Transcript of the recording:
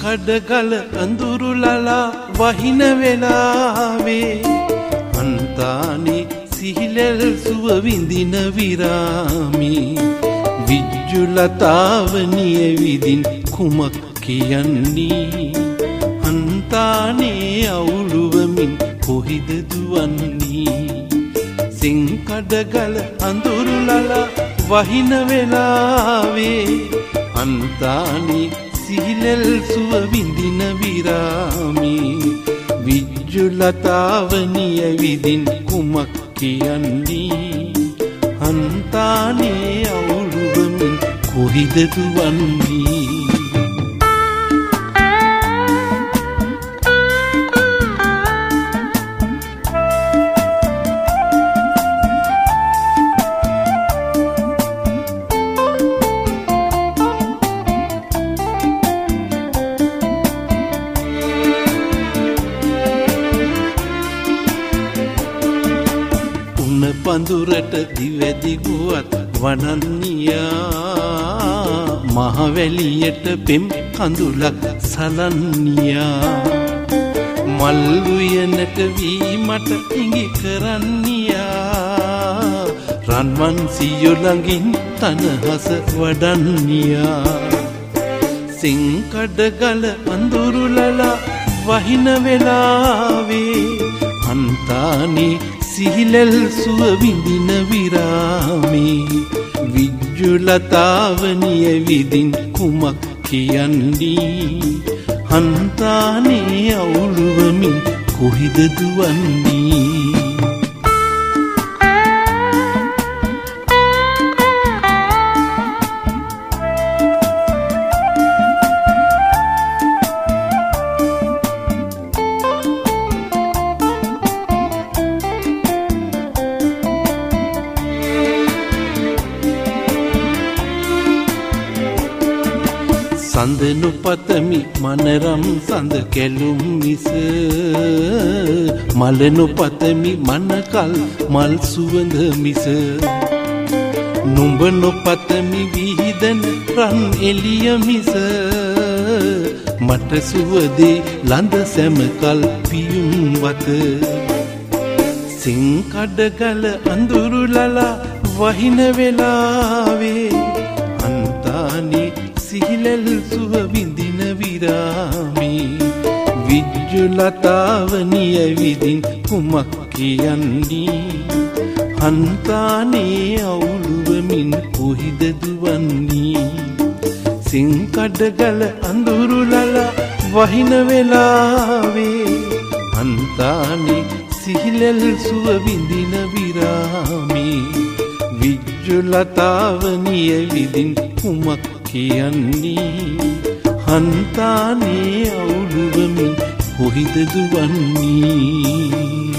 කඩගල අඳුරුලලා වහින වෙලාවේ අන්තානේ සිහිලෙල් සුව විඳින විරාමී විජ්ජුලතාවනිය විදින් කුමක් කියන්නේ අන්තානේ අවුලුවමින් කොහිද දුවන්නේ සිංකඩගල අඳුරුලලා වහින වෙලාවේ අන්තානේ සිහිලෙල් සුව විඳින විරාමී විජ්ජුලතාවනිය විදින් කුමක් කියන්නේ අන්තානේ අවුලුවමින් කොහිද දුවන්නේ පඳුරට දිවැදිගුවත් වනන්නියා මහවැලියට පෙම් කඳුලක් සලන්නියා මල් උයනට වීමට ඉඟි කරන්නියා රන්වන් සියොළඟින් තනහස වඩන්නියා සිංකඩගල අඳුරුලලා වහින වෙලාවේ අන්තානේ සිහිලෙල් සුව විඳින විරාමී විජ්ජුලතාවනිය විදින් කුමක් කියන්නේ අන්තානේ අවුලුවමින් කොහිද දුවන්නේ සඳනු පතමි මනරම් සඳ කැලුම් මිස මලනු පතමි මනකල් මල් සුවඳ මිස නුඹ නොපතමි විහිදන රන් එළිය මිස මට සුවදේ ලඳ සැමකල් පියුම් වත සිංකඩගල අඳුරුලලා වහින වෙලාවේ අන්තානේ සිහිලෙල් සුව විඳින විරාමී විජ්ජුලතාවනිය විදින් කුමක් කියන්නේ අන්තානේ අවුලුවමින් කොහිද දුවන්නේ සිංකඩගල අඳුරුලලා වහින වෙලාවේ අන්තානේ සිහිලෙල් සුව විඳින විරාමී විජ්ජුලතාවනිය විදින් කුමක් කියන්නේ අන්තානේ අවුලුවමින් කොහිද දුවන්නේ